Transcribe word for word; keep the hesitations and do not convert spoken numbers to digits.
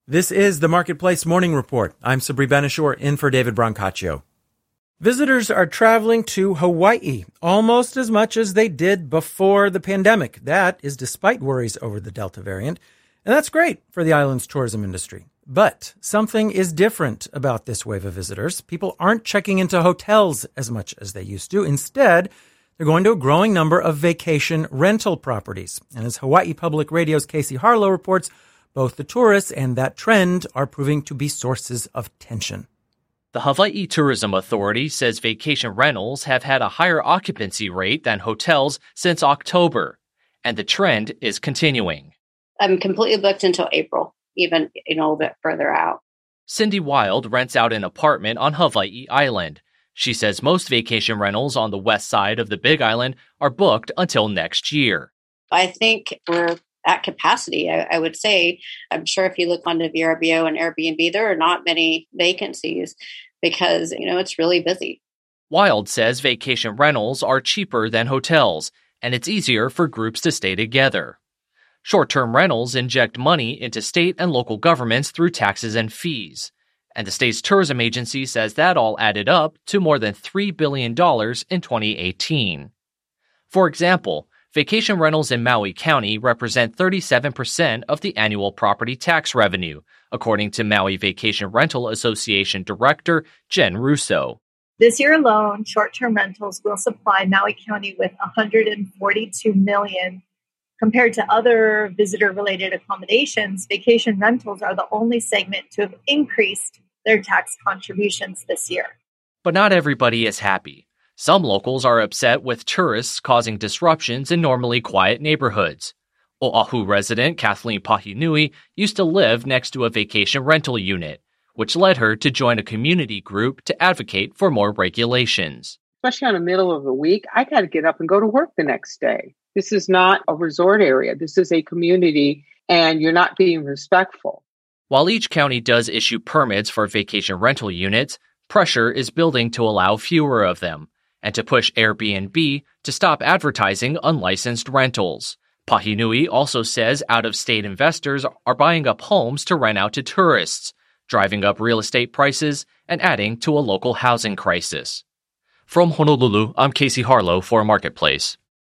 This is the Marketplace Morning Report. I'm Sabri Benishore, in for David Brancaccio. Visitors are traveling to Hawaii almost as much as they did before the pandemic. That is despite worries over the Delta variant. And that's great for the island's tourism industry. But something is different about this wave of visitors. People aren't checking into hotels as much as they used to. Instead, they're going to a growing number of vacation rental properties. And as Hawaii Public Radio's Casey Harlow reports, both the tourists and that trend are proving to be sources of tension. The Hawaii Tourism Authority says vacation rentals have had a higher occupancy rate than hotels since October, and the trend is continuing. I'm completely booked until April, even you know, a bit further out. Cindy Wild rents out an apartment on Hawaii Island. She says most vacation rentals on the west side of the Big Island are booked until next year. I think we're at capacity, I, I would say. I'm sure if you look onto V R B O and Airbnb, there are not many vacancies because, you know, it's really busy. Wild says vacation rentals are cheaper than hotels, and it's easier for groups to stay together. Short-term rentals inject money into state and local governments through taxes and fees, and the state's tourism agency says that all added up to more than three billion dollars in twenty eighteen. For example, vacation rentals in Maui County represent thirty-seven percent of the annual property tax revenue, according to Maui Vacation Rental Association Director Jen Russo. This year alone, short-term rentals will supply Maui County with one hundred forty-two million dollars. Compared to other visitor-related accommodations, vacation rentals are the only segment to have increased their tax contributions this year. But not everybody is happy. Some locals are upset with tourists causing disruptions in normally quiet neighborhoods. Oahu resident Kathleen Pahinui used to live next to a vacation rental unit, which led her to join a community group to advocate for more regulations. Especially on the middle of the week, I got to get up and go to work the next day. This is not a resort area. This is a community, and you're not being respectful. While each county does issue permits for vacation rental units, pressure is building to allow fewer of them, and to push Airbnb to stop advertising unlicensed rentals. Pahinui also says out-of-state investors are buying up homes to rent out to tourists, driving up real estate prices and adding to a local housing crisis. From Honolulu, I'm Casey Harlow for Marketplace.